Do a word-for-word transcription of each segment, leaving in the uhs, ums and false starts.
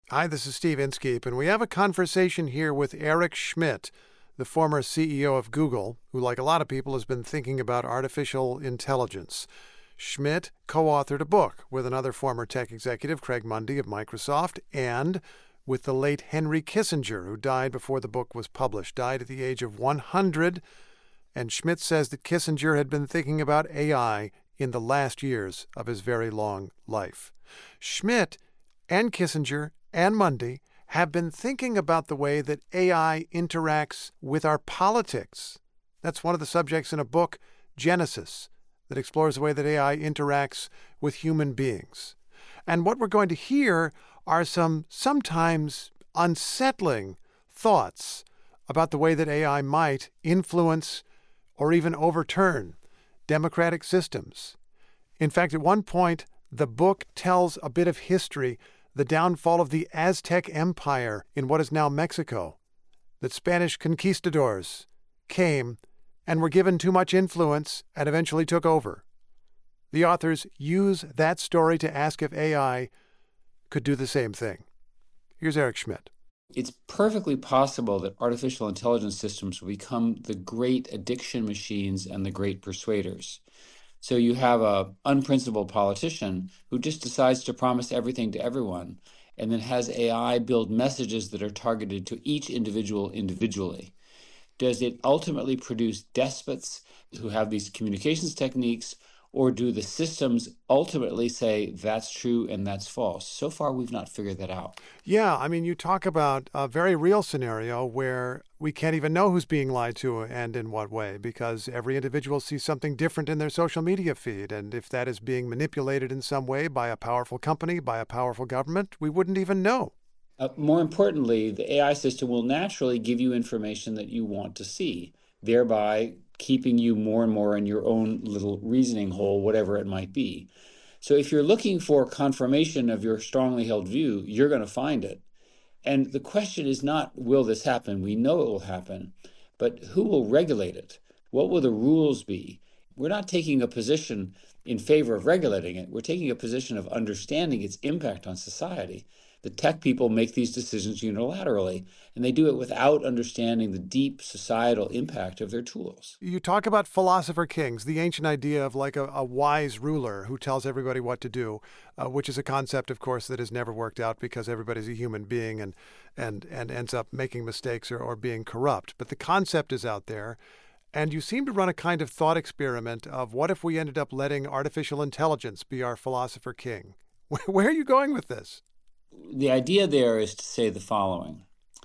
Hi, this is Steve Inskeep, and we have a conversation here with Eric Schmidt, the former C E O of Google, who, like a lot of people, has been thinking about artificial intelligence. Schmidt co-authored a book with another former tech executive, Craig Mundie of Microsoft, and with the late Henry Kissinger, who died before the book was published, died at the age of one hundred. And Schmidt says that Kissinger had been thinking about A I in the last years of his very long life. Schmidt and Kissinger and Mundie have been thinking about the way that A I interacts with our politics. That's one of the subjects in a book, Genesis, that explores the way that A I interacts with human beings. And what we're going to hear are some sometimes unsettling thoughts about the way that A I might influence or even overturn democratic systems. In fact, at one point, the book tells a bit of history, the downfall of the Aztec Empire in what is now Mexico, that Spanish conquistadors came and were given too much influence and eventually took over. The authors use that story to ask if A I could do the same thing. Here's Eric Schmidt. It's perfectly possible that artificial intelligence systems will become the great addiction machines and the great persuaders. So you have a unprincipled politician who just decides to promise everything to everyone and then has A I build messages that are targeted to each individual individually. Does it ultimately produce despots who have these communications techniques, or do the systems ultimately say that's true and that's false? So far, we've not figured that out. Yeah, I mean, you talk about a very real scenario where we can't even know who's being lied to and in what way, because every individual sees something different in their social media feed. And if that is being manipulated in some way by a powerful company, by a powerful government, we wouldn't even know. Uh, more importantly, the A I system will naturally give you information that you want to see, thereby keeping you more and more in your own little reasoning hole, whatever it might be. So if you're looking for confirmation of your strongly held view, you're going to find it. And the question is not, will this happen? We know it will happen, but who will regulate it? What will the rules be? We're not taking a position in favor of regulating it. We're taking a position of understanding its impact on society. The tech people make these decisions unilaterally, and they do it without understanding the deep societal impact of their tools. You talk about philosopher kings, the ancient idea of like a, a wise ruler who tells everybody what to do, uh, which is a concept, of course, that has never worked out because everybody's a human being and and, and ends up making mistakes or, or being corrupt. But the concept is out there. And you seem to run a kind of thought experiment of what if we ended up letting artificial intelligence be our philosopher king? Where are you going with this? The idea there is to say the following.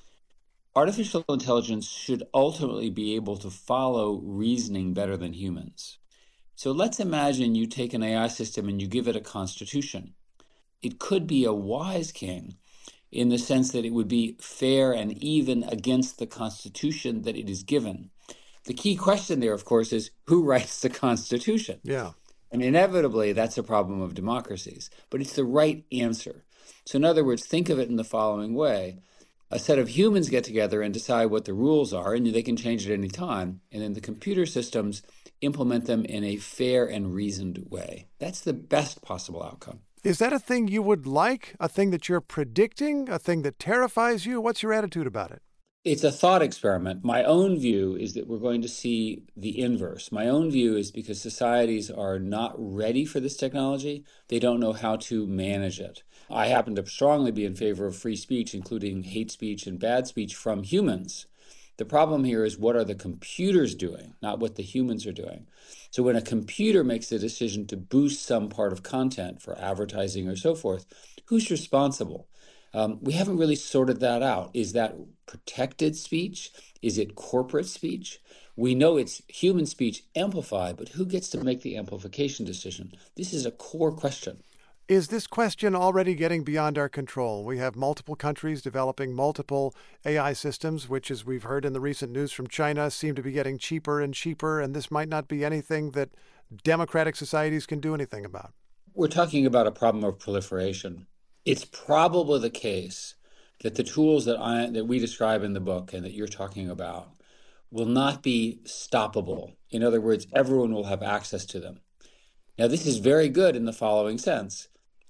Artificial intelligence should ultimately be able to follow reasoning better than humans. So let's imagine you take an A I system and you give it a constitution. It could be a wise king in the sense that it would be fair and even against the constitution that it is given. The key question there, of course, is who writes the Constitution? Yeah. And inevitably, that's a problem of democracies. But it's the right answer. So in other words, think of it in the following way. A set of humans get together and decide what the rules are, and they can change at any time. And then the computer systems implement them in a fair and reasoned way. That's the best possible outcome. Is that a thing you would like? A thing that you're predicting? A thing that terrifies you? What's your attitude about it? It's a thought experiment. My own view is that we're going to see the inverse. My own view is because societies are not ready for this technology, they don't know how to manage it. I happen to strongly be in favor of free speech, including hate speech and bad speech from humans. The problem here is what are the computers doing, not what the humans are doing. So when a computer makes the decision to boost some part of content for advertising or so forth, who's responsible? Um, we haven't really sorted that out. Is that protected speech? Is it corporate speech? We know it's human speech amplified, but who gets to make the amplification decision? This is a core question. Is this question already getting beyond our control? We have multiple countries developing multiple A I systems, which, as we've heard in the recent news from China, seem to be getting cheaper and cheaper, and this might not be anything that democratic societies can do anything about. We're talking about a problem of proliferation. It's probably the case that the tools that I that we describe in the book and that you're talking about will not be stoppable. In other words, everyone will have access to them. Now, this is very good in the following sense.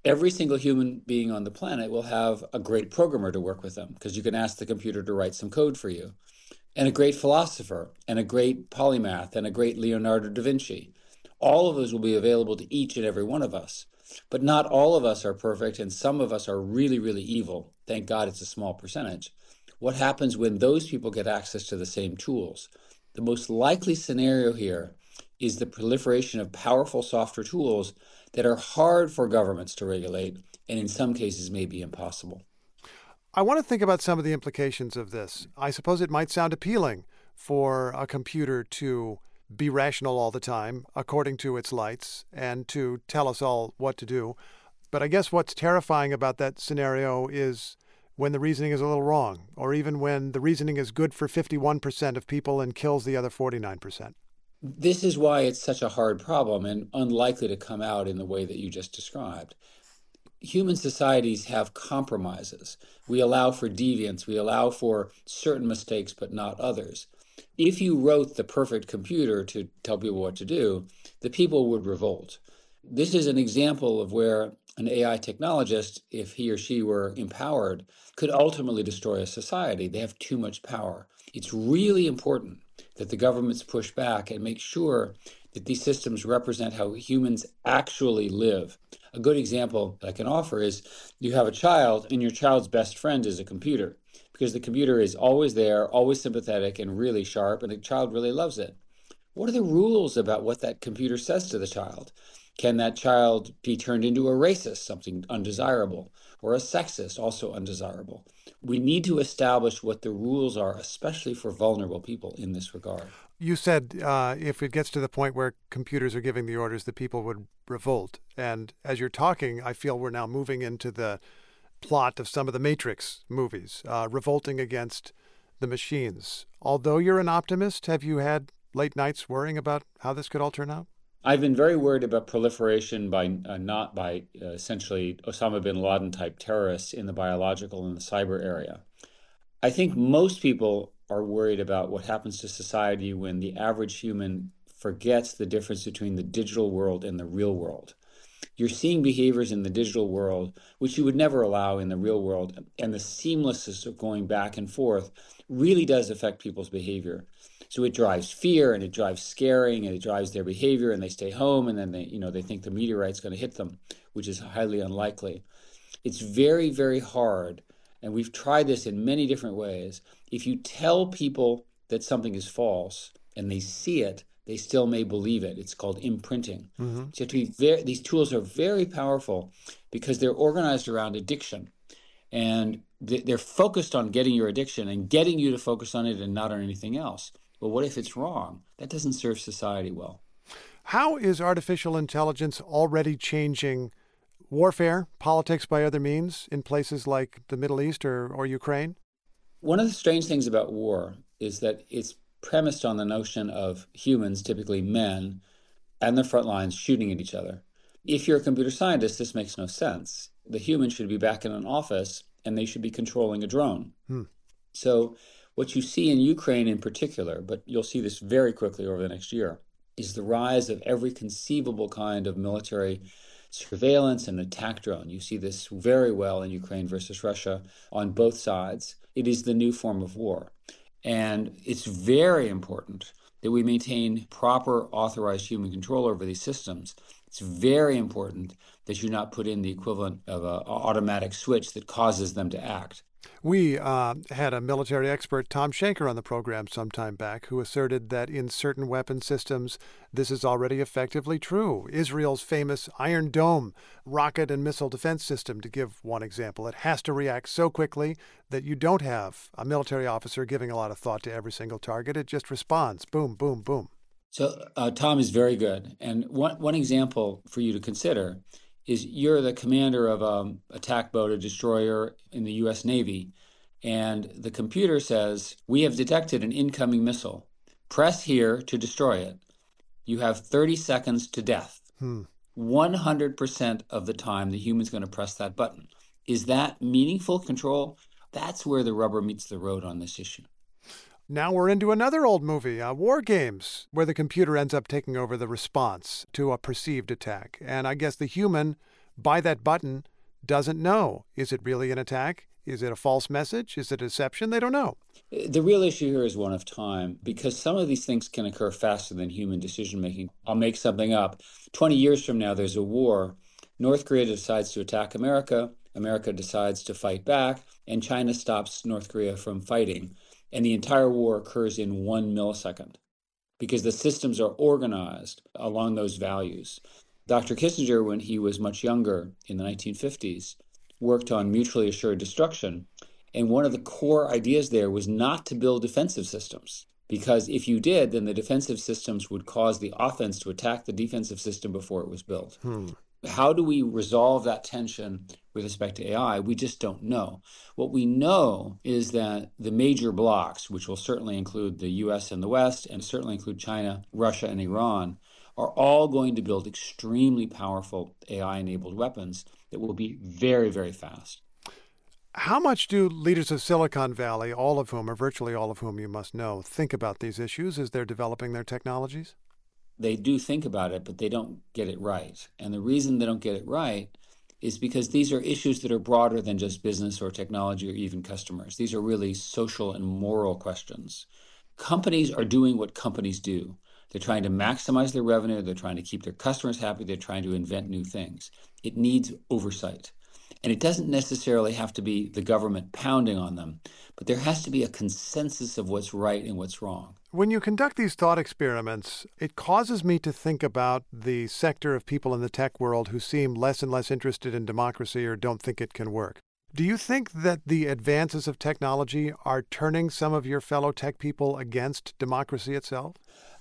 Every single human being on the planet will have a great programmer to work with them because you can ask the computer to write some code for you, and a great philosopher, and a great polymath, and a great Leonardo da Vinci. All of those will be available to each and every one of us. But not all of us are perfect, and some of us are really, really evil. Thank God it's a small percentage. What happens when those people get access to the same tools? The most likely scenario here is the proliferation of powerful software tools that are hard for governments to regulate, and in some cases may be impossible. I want to think about some of the implications of this. I suppose it might sound appealing for a computer to be rational all the time, according to its lights, and to tell us all what to do. But I guess what's terrifying about that scenario is when the reasoning is a little wrong, or even when the reasoning is good for fifty-one percent of people and kills the other forty-nine percent. This is why it's such a hard problem and unlikely to come out in the way that you just described. Human societies have compromises. We allow for deviance. We allow for certain mistakes, but not others. If you wrote the perfect computer to tell people what to do, the people would revolt. This is an example of where an A I technologist, if he or she were empowered, could ultimately destroy a society. They have too much power. It's really important that the governments push back and make sure that these systems represent how humans actually live. A good example I can offer is you have a child, and your child's best friend is a computer, because the computer is always there, always sympathetic, and really sharp, and the child really loves it. What are the rules about what that computer says to the child? Can that child be turned into a racist, something undesirable, or a sexist, also undesirable? We need to establish what the rules are, especially for vulnerable people in this regard. You said uh, if it gets to the point where computers are giving the orders, the people would revolt. And as you're talking, I feel we're now moving into the plot of some of the Matrix movies, uh, revolting against the machines. Although you're an optimist, have you had late nights worrying about how this could all turn out? I've been very worried about proliferation by uh, not by uh, essentially Osama bin Laden type terrorists in the biological and the cyber area. I think most people are worried about what happens to society when the average human forgets the difference between the digital world and the real world. You're seeing behaviors in the digital world which you would never allow in the real world, and the seamlessness of going back and forth really does affect people's behavior. So it drives fear, and it drives scaring, and it drives their behavior, and they stay home, and then they, you know, they think the meteorite's going to hit them, which is highly unlikely. It's very, very hard, and we've tried this in many different ways. If you tell people that something is false and they see it, they still may believe it. It's called imprinting. Mm-hmm. So you have to be very, these tools are very powerful because they're organized around addiction, and they're focused on getting your addiction and getting you to focus on it and not on anything else. Well, what if it's wrong? That doesn't serve society well. How is artificial intelligence already changing warfare, politics by other means in places like the Middle East or, or Ukraine? One of the strange things about war is that it's premised on the notion of humans, typically men, and the front lines shooting at each other. If you're a computer scientist, this makes no sense. The human should be back in an office, and they should be controlling a drone. Hmm. So what you see in Ukraine in particular, but you'll see this very quickly over the next year, is the rise of every conceivable kind of military surveillance and attack drone. You see this very well in Ukraine versus Russia on both sides. It is the new form of war. And it's very important that we maintain proper authorized human control over these systems. It's very important that you not put in the equivalent of an automatic switch that causes them to act. We uh, had a military expert, Tom Shanker, on the program some time back, who asserted that in certain weapon systems, this is already effectively true. Israel's famous Iron Dome rocket and missile defense system, to give one example, it has to react so quickly that you don't have a military officer giving a lot of thought to every single target. It just responds, boom, boom, boom. So uh, Tom is very good. And one, one example for you to consider is you're the commander of an attack boat, a destroyer in the U S Navy, and the computer says, we have detected an incoming missile. Press here to destroy it. You have thirty seconds to death. Hmm. one hundred percent of the time, the human's going to press that button. Is that meaningful control? That's where the rubber meets the road on this issue. Now we're into another old movie, uh, War Games, where the computer ends up taking over the response to a perceived attack. And I guess the human by that button doesn't know. Is it really an attack? Is it a false message? Is it a deception? They don't know. The real issue here is one of time, because some of these things can occur faster than human decision making. I'll make something up. twenty years from now, there's a war. North Korea decides to attack America. America decides to fight back, and China stops North Korea from fighting. And the entire war occurs in one millisecond because the systems are organized along those values. Doctor Kissinger, when he was much younger in the nineteen fifties, worked on mutually assured destruction. And one of the core ideas there was not to build defensive systems, because if you did, then the defensive systems would cause the offense to attack the defensive system before it was built. Hmm. How do we resolve that tension with respect to A I? We just don't know. What we know is that the major blocs, which will certainly include the U S and the West, and certainly include China, Russia, and Iran, are all going to build extremely powerful A I-enabled weapons that will be very, very fast. How much do leaders of Silicon Valley, all of whom, or virtually all of whom you must know, think about these issues as they're developing their technologies? They do think about it, but they don't get it right. And the reason they don't get it right is because these are issues that are broader than just business or technology or even customers. These are really social and moral questions. Companies are doing what companies do. They're trying to maximize their revenue. They're trying to keep their customers happy. They're trying to invent new things. It needs oversight. And it doesn't necessarily have to be the government pounding on them, but there has to be a consensus of what's right and what's wrong. When you conduct these thought experiments, it causes me to think about the sector of people in the tech world who seem less and less interested in democracy or don't think it can work. Do you think that the advances of technology are turning some of your fellow tech people against democracy itself?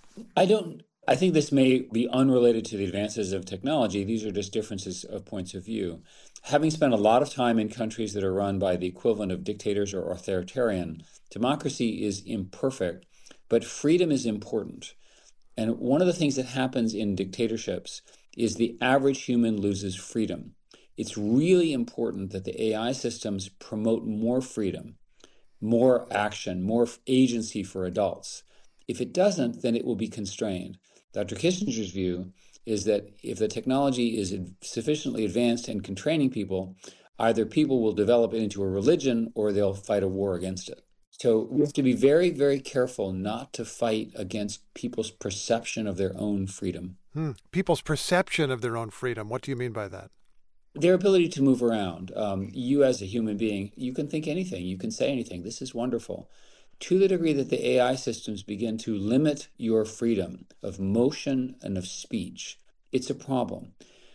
I don't. I think this may be unrelated to the advances of technology. These are just differences of points of view. Having spent a lot of time in countries that are run by the equivalent of dictators or authoritarian, democracy is imperfect, but freedom is important. And one of the things that happens in dictatorships is the average human loses freedom. It's really important that the A I systems promote more freedom, more action, more agency for adults. If it doesn't, then it will be constrained. Doctor Kissinger's view is that if the technology is sufficiently advanced and can training people, either people will develop it into a religion or they'll fight a war against it. So we have to be very, very careful not to fight against people's perception of their own freedom. Hmm. People's perception of their own freedom. What do you mean by that? Their ability to move around. Um, you as a human being, you can think anything. You can say anything. This is wonderful. To the degree that the A I systems begin to limit your freedom of motion and of speech, it's a problem.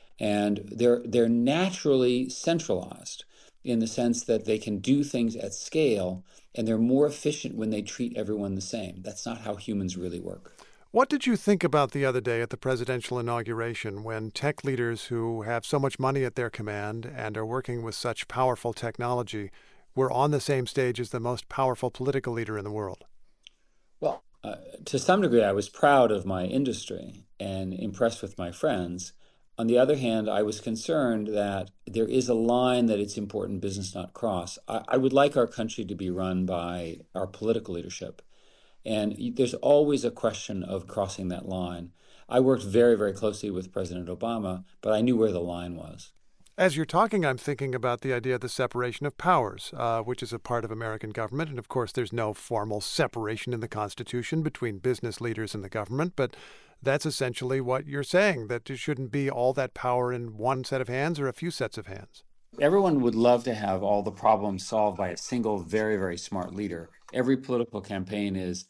And they're they're naturally centralized in the sense that they can do things at scale, and they're more efficient when they treat everyone the same. That's not how humans really work. What did you think about the other day at the presidential inauguration when tech leaders who have so much money at their command and are working with such powerful technology were on the same stage as the most powerful political leader in the world? Well, uh, to some degree, I was proud of my industry and impressed with my friends. On the other hand, I was concerned that there is a line that it's important business not cross. I, I would like our country to be run by our political leadership. And there's always a question of crossing that line. I worked very, very closely with President Obama, but I knew where the line was. As you're talking, I'm thinking about the idea of the separation of powers, uh, which is a part of American government. And of course, there's no formal separation in the Constitution between business leaders and the government. But that's essentially what you're saying, that there shouldn't be all that power in one set of hands or a few sets of hands. Everyone would love to have all the problems solved by a single, very, very smart leader. Every political campaign is,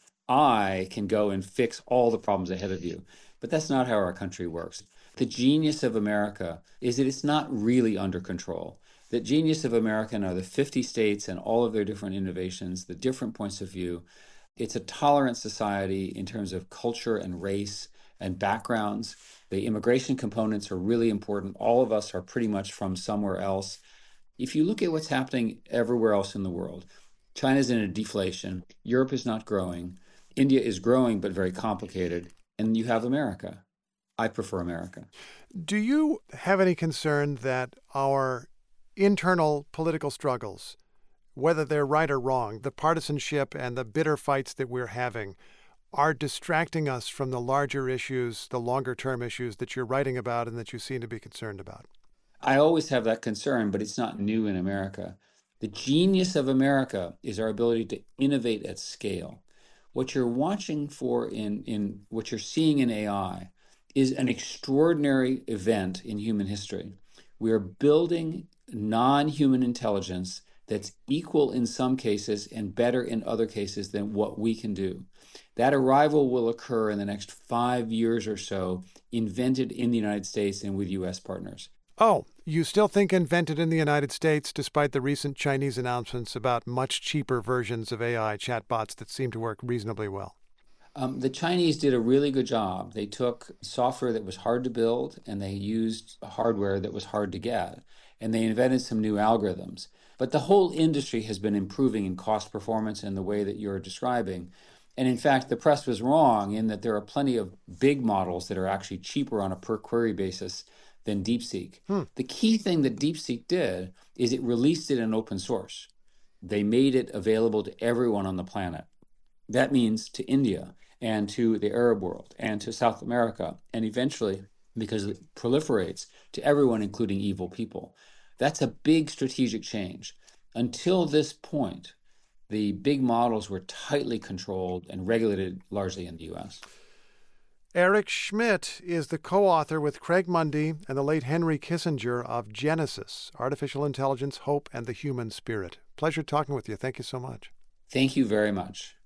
I can go and fix all the problems ahead of you. But that's not how our country works. The genius of America is that it's not really under control. The genius of America are the fifty states and all of their different innovations, the different points of view. It's a tolerant society in terms of culture and race and backgrounds. The immigration components are really important. All of us are pretty much from somewhere else. If you look at what's happening everywhere else in the world, China's in a deflation. Europe is not growing. India is growing, but very complicated. And you have America. I prefer America. Do you have any concern that our internal political struggles, whether they're right or wrong, the partisanship and the bitter fights that we're having, are distracting us from the larger issues, the longer-term issues that you're writing about and that you seem to be concerned about? I always have that concern, but it's not new in America. The genius of America is our ability to innovate at scale. What you're watching for in, in what you're seeing in A I is an extraordinary event in human history. We are building non-human intelligence that's equal in some cases and better in other cases than what we can do. That arrival will occur in the next five years or so, invented in the United States and with U S partners. Oh, you still think invented in the United States, despite the recent Chinese announcements about much cheaper versions of A I chatbots that seem to work reasonably well? Um, the Chinese did a really good job. They took software that was hard to build and they used hardware that was hard to get. And they invented some new algorithms. But the whole industry has been improving in cost performance in the way that you're describing. And in fact, the press was wrong in that there are plenty of big models that are actually cheaper on a per query basis than DeepSeek. Hmm. The key thing that DeepSeek did is it released it in open source. They made it available to everyone on the planet. That means to India and to the Arab world and to South America, and eventually, because it proliferates, to everyone, including evil people. That's a big strategic change. Until this point, the big models were tightly controlled and regulated largely in the U S. Eric Schmidt is the co-author with Craig Mundie and the late Henry Kissinger of Genesis, Artificial Intelligence, Hope, and the Human Spirit. Pleasure talking with you. Thank you so much. Thank you very much.